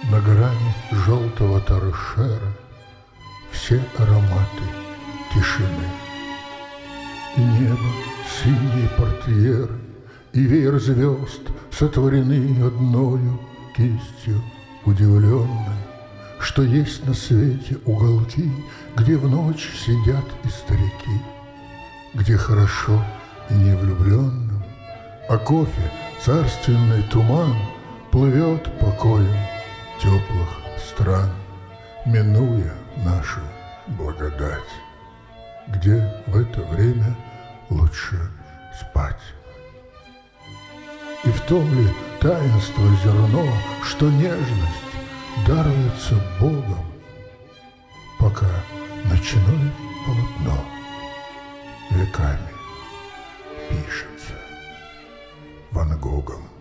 На грани желтого торшера все ароматы тишины. И небо, синие портьеры, и веер звезд сотворены одною кистью удивленной, что есть на свете уголки, где в ночь сидят и старики, где хорошо и невлюбленным, а кофе, царственный туман, плывет покоем теплых стран, минуя нашу благодать, где в это время лучше спать. И в том ли таинство зерно, что нежность даруется Богом, пока ночное полотно веками пишется Ван Гогом.